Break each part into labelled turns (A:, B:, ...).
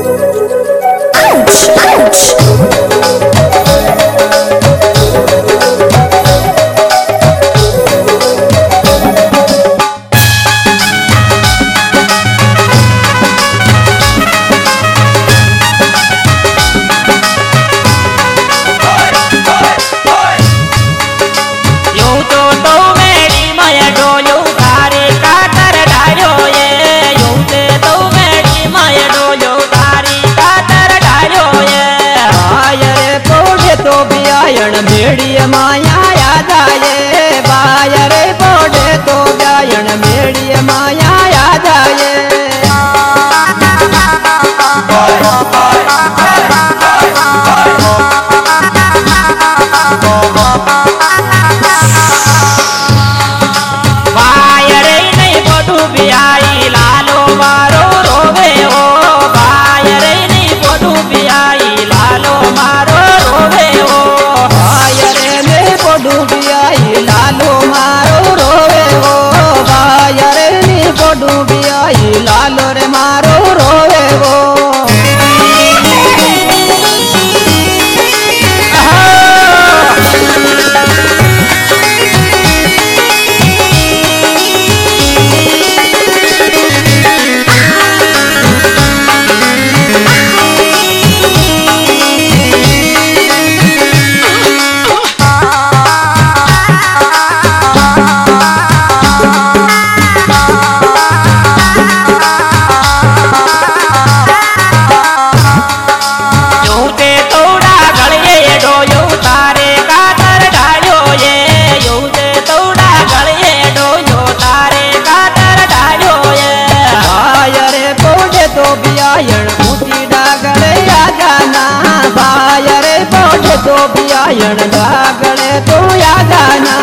A: मेड़िया माया याद आए बायरे बोडे तो गायन मेड़िया माया याद आए बायरे नहीं बोडू भी आई लालो मारो रोवे हो बायरे नहीं बोडू भी आई लालो मारो रोवे हो डूबियाई लालो मारो रोवे हो बायरे नी को डूबियाई लालो रे मारो रोवे हो तो बियायण गागड़े तो या गाना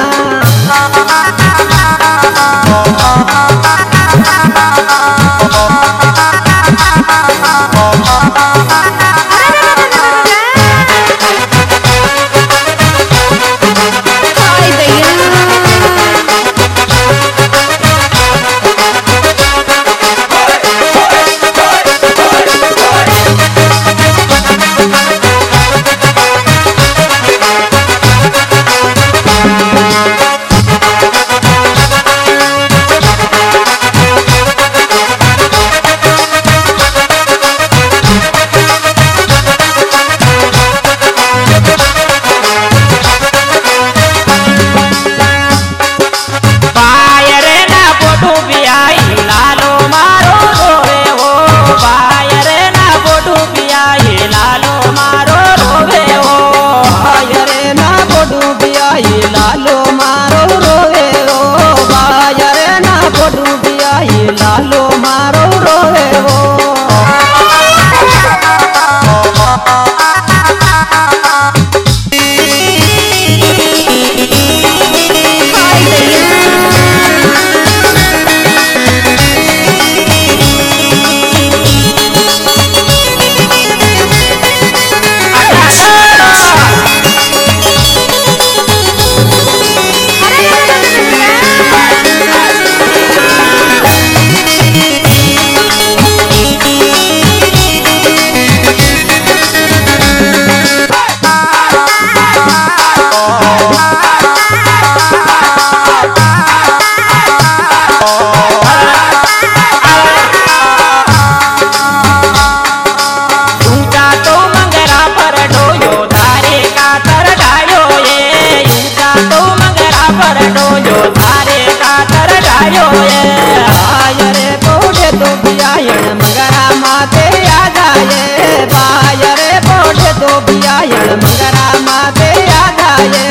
A: लालो मारो रोवे हो बायरे ना डूबियाई लालो मारो रोवे हो बायरे बोडे तो बियायण मंगरा माते याद आए बायरे बोडे तो बियायण मंगरा माते याद आए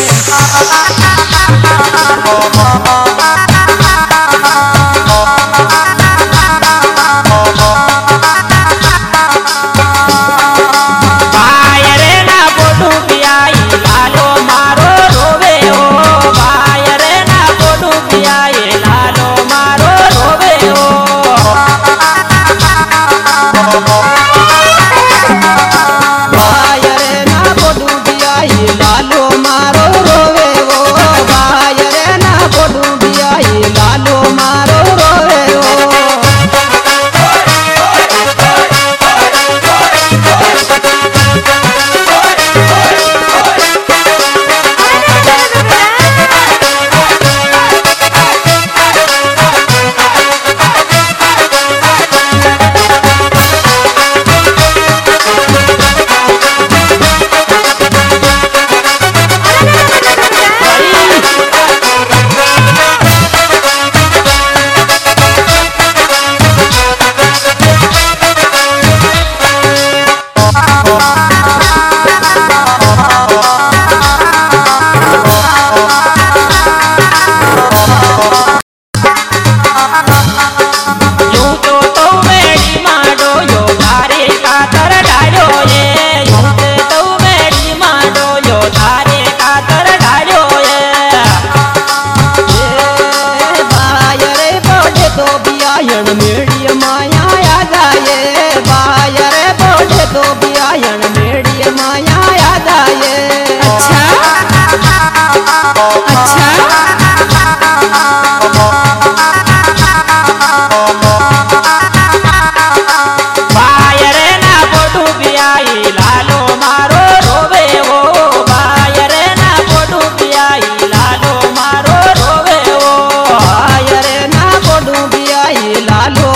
A: बायरे ना बोडू बियाई लालो मारो रोवे हो बायरे ना बोडू बियाई लालो मारो रोवे हो बायरे ना बोडू बियाई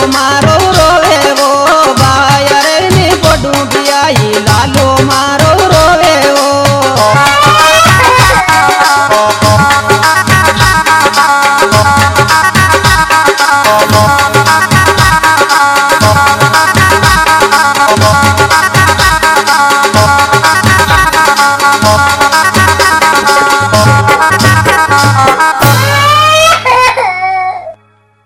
B: मारो